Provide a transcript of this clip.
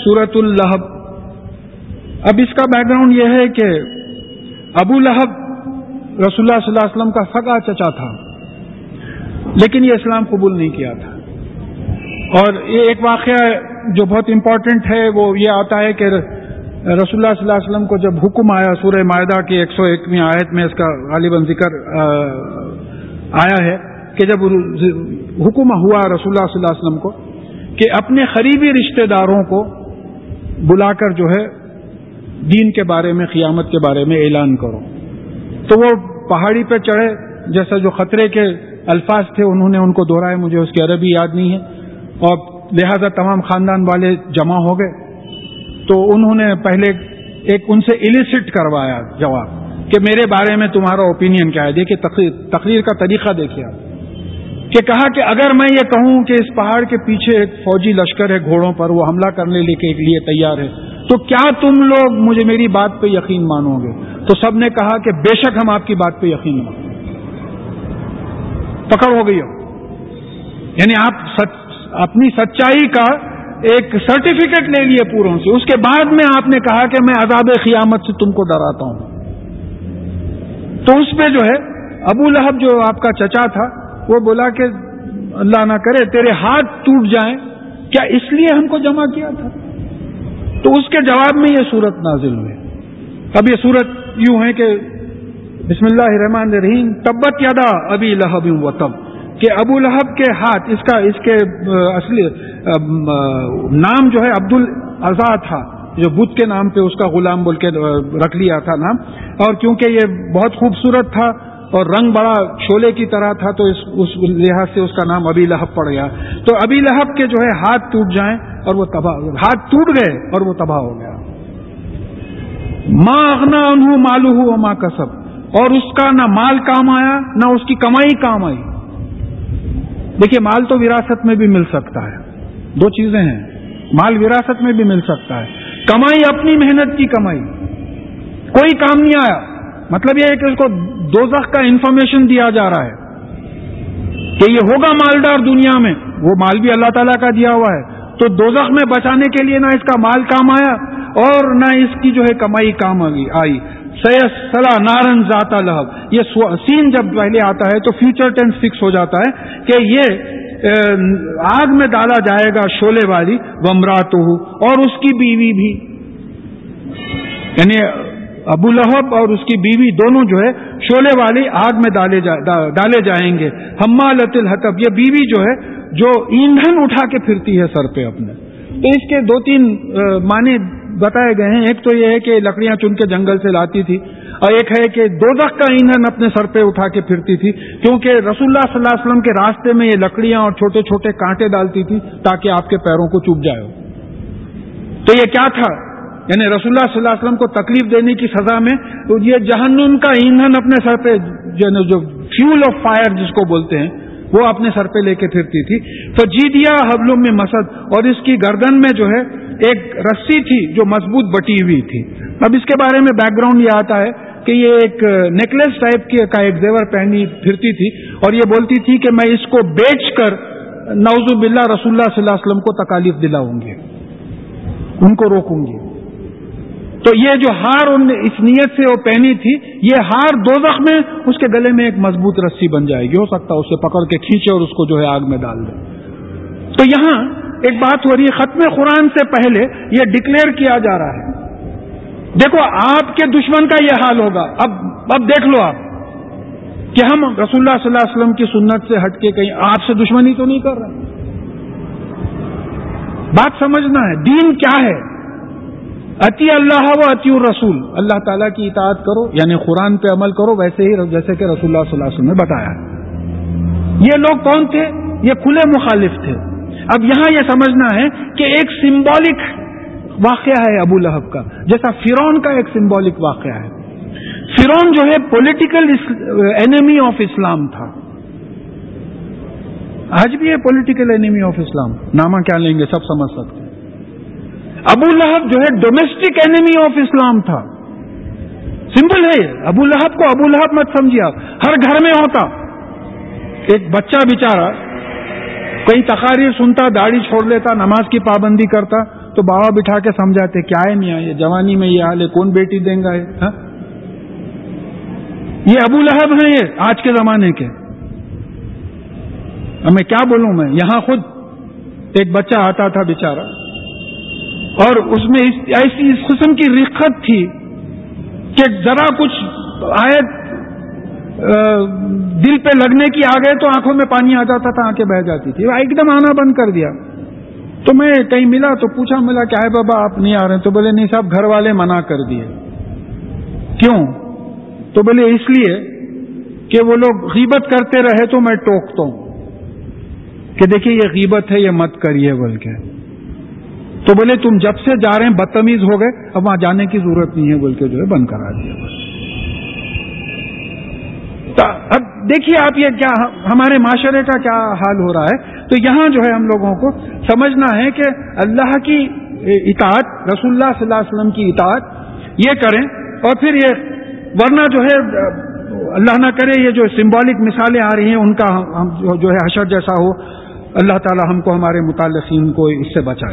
سورۃ اللہب. اب اس کا بیک گراؤنڈ یہ ہے کہ ابو لہب رسول اللہ صلی اللہ علیہ وسلم کا سگا چچا تھا، لیکن یہ اسلام قبول نہیں کیا تھا. اور یہ ایک واقعہ جو بہت امپورٹنٹ ہے وہ یہ آتا ہے کہ رسول اللہ صلی اللہ علیہ وسلم کو جب حکم آیا، سورہ مائدہ کی 101ویں آیت میں اس کا غالباً ذکر آیا ہے کہ جب حکم ہوا رسول اللہ صلی اللہ علیہ وسلم کو کہ اپنے قریبی رشتہ داروں کو بلا کر جو ہے دین کے بارے میں، قیامت کے بارے میں اعلان کرو، تو وہ پہاڑی پہ چڑھے. جیسا جو خطرے کے الفاظ تھے انہوں نے ان کو دہرائے، مجھے اس کی عربی یاد نہیں ہے، اور لہذا تمام خاندان والے جمع ہو گئے. تو انہوں نے پہلے ایک ان سے ایلیسٹ کروایا جواب کہ میرے بارے میں تمہارا اوپینین کیا ہے. دیکھیے تقریر کا طریقہ دیکھیے آپ، کہ کہا کہ اگر میں یہ کہوں کہ اس پہاڑ کے پیچھے ایک فوجی لشکر ہے گھوڑوں پر، وہ حملہ کرنے کے لیے تیار ہے، تو کیا تم لوگ مجھے میری بات پہ یقین مانو گے؟ تو سب نے کہا کہ بے شک ہم آپ کی بات پہ یقین مانیں. پکڑ ہو گئی ہو، یعنی آپ اپنی سچائی کا ایک سرٹیفکیٹ لے لیے پوروں سے. اس کے بعد میں آپ نے کہا کہ میں عذاب قیامت سے تم کو ڈراتا ہوں. تو اس پہ جو ہے ابو لہب جو آپ کا چچا تھا وہ بولا کہ اللہ نہ کرے تیرے ہاتھ ٹوٹ جائیں، کیا اس لیے ہم کو جمع کیا تھا؟ تو اس کے جواب میں یہ صورت نازل ہوئی. اب یہ صورت یوں ہے کہ بسم اللہ الرحمن الرحیم، تبت یدا ابی لہب و تب، کہ ابو لہب کے ہاتھ، اس کے اصلی نام جو ہے عبد العزا تھا، جو بدھ کے نام پہ اس کا غلام بول کے رکھ لیا تھا نام. اور کیونکہ یہ بہت خوبصورت تھا اور رنگ بڑا شعلے کی طرح تھا تو اس لحاظ سے اس کا نام ابی لہب پڑ گیا. تو ابی لہب کے جو ہے ہاتھ ٹوٹ جائیں اور وہ تباہ، ہاتھ ٹوٹ گئے اور وہ تباہ ہو گیا. ما اغنا عنہ مالہ وما کسب، اور اس کا نہ مال کام آیا نہ اس کی کمائی کام آئی. دیکھیے مال تو وراثت میں بھی مل سکتا ہے، دو چیزیں ہیں، مال وراثت میں بھی مل سکتا ہے، کمائی اپنی محنت کی کمائی کوئی کام نہیں آیا. مطلب یہ ہے کہ اس کو دوزخ کا انفارمیشن دیا جا رہا ہے کہ یہ ہوگا مالدار دنیا میں، وہ مال بھی اللہ تعالیٰ کا دیا ہوا ہے، تو دوزخ میں بچانے کے لیے نہ اس کا مال کام آیا اور نہ اس کی جو ہے کمائی کام آئی. سیصلی نارن ذات لہب، یہ سین جب پہلے آتا ہے تو فیوچر ٹینس فکس ہو جاتا ہے کہ یہ آگ میں ڈالا جائے گا شعلے والی، وامرأتہ، اور اس کی بیوی بھی، یعنی ابو لہب اور اس کی بیوی دونوں جو ہے شعلے والی آگ میں ڈالے جائیں گے. حمالۃ الحطب، یہ بیوی جو ہے جو ایندھن اٹھا کے پھرتی ہے سر پہ اپنے. تو اس کے دو تین معنی بتائے گئے ہیں. ایک تو یہ ہے کہ لکڑیاں چن کے جنگل سے لاتی تھی، اور ایک ہے کہ دوزخ کا ایندھن اپنے سر پہ اٹھا کے پھرتی تھی، کیونکہ رسول اللہ صلی اللہ علیہ وسلم کے راستے میں یہ لکڑیاں اور چھوٹے چھوٹے کانٹے ڈالتی تھی تاکہ آپ کے پیروں کو چبھ جائے. تو یہ کیا تھا؟ یعنی رسول اللہ صلی اللہ علیہ وسلم کو تکلیف دینے کی سزا میں یہ جہنم کا ایندھن اپنے سر پہ، جو فیول آف فائر جس کو بولتے ہیں، وہ اپنے سر پہ لے کے پھرتی تھی. فجیدیا حبل میں مسد، اور اس کی گردن میں جو ہے ایک رسی تھی جو مضبوط بٹی ہوئی تھی. اب اس کے بارے میں بیک گراؤنڈ یہ آتا ہے کہ یہ ایک نیکلس ٹائپ کا ایک زیور پہنی پھرتی تھی، اور یہ بولتی تھی کہ میں اس کو بیچ کر نعوذ باللہ رسول اللہ صلی اللہ علیہ وسلم کو تکالیف دلاؤں گی، ان کو روکوں گی. تو یہ جو ہار ان نے اس نیت سے وہ پہنی تھی، یہ ہار دوزخ میں اس کے گلے میں ایک مضبوط رسی بن جائے گی، ہو سکتا ہے اسے پکڑ کے کھینچے اور اس کو جو ہے آگ میں ڈال دے. تو یہاں ایک بات ہو رہی ہے، ختم قرآن سے پہلے یہ ڈکلیئر کیا جا رہا ہے، دیکھو آپ کے دشمن کا یہ حال ہوگا. اب دیکھ لو آپ کہ ہم رسول اللہ صلی اللہ علیہ وسلم کی سنت سے ہٹ کے کہیں آپ سے دشمنی تو نہیں کر رہے. بات سمجھنا ہے دین کیا ہے. اتی اللہ و اتی الرسول، اللہ تعالیٰ کی اطاعت کرو، یعنی قرآن پہ عمل کرو ویسے ہی جیسے کہ رسول اللہ صلی اللہ علیہ وسلم نے بتایا. یہ لوگ کون تھے؟ یہ کھلے مخالف تھے. اب یہاں یہ سمجھنا ہے کہ ایک سمبولک واقعہ ہے ابو لہب کا، جیسا فرعون کا ایک سمبولک واقعہ ہے. فرعون جو ہے پولیٹیکل اینیمی آف اسلام تھا، آج بھی ہے پولیٹیکل اینیمی آف اسلام، نامہ کیا لیں گے سب سمجھ سکتے ہیں. ابو لہب جو ہے ڈومیسٹک اینیمی آف اسلام تھا. سمپل ہے، ابو لہب کو ابو لہب مت سمجھیے آپ، ہر گھر میں ہوتا. ایک بچہ بیچارہ کئی تقاریر سنتا، داڑھی چھوڑ لیتا، نماز کی پابندی کرتا، تو بابا بٹھا کے سمجھاتے کیا ہے میاں یہ جوانی میں یہ حال ہے کون بیٹی دیں گا ہاں؟ یہ ابو لہب ہیں یہ آج کے زمانے کے. اب میں کیا بولوں میں یہاں خود ایک بچہ آتا تھا بیچارہ اور اس میں ایسی اس قسم کی رقت تھی کہ ذرا کچھ آیت دل پہ لگنے کی آ گئے تو آنکھوں میں پانی آ جاتا تھا آنکھیں بہہ جاتی تھی ایک دم آنا بند کر دیا. تو میں کہیں ملا تو پوچھا ملا کیا ہے بابا آپ نہیں آ رہے تو بولے نہیں صاحب گھر والے منع کر دیے. کیوں؟ تو بولے اس لیے کہ وہ لوگ غیبت کرتے رہے تو میں ٹوکتا ہوں کہ دیکھیے یہ غیبت ہے یہ مت کریے بول کے. تو بولے تم جب سے جا رہے ہیں بدتمیز ہو گئے اب وہاں جانے کی ضرورت نہیں ہے بول کے جو ہے بند کرا دیا. اب دیکھیے آپ یہ کیا ہمارے معاشرے کا کیا حال ہو رہا ہے. تو یہاں جو ہے ہم لوگوں کو سمجھنا ہے کہ اللہ کی اطاعت رسول اللہ صلی اللہ علیہ وسلم کی اطاعت یہ کریں اور پھر یہ ورنہ جو ہے اللہ نہ کرے یہ جو سمبولک مثالیں آ رہی ہیں ان کا جو ہے حشر جیسا ہو. اللہ تعالی ہم کو ہمارے متعلقین کو اس سے بچائے.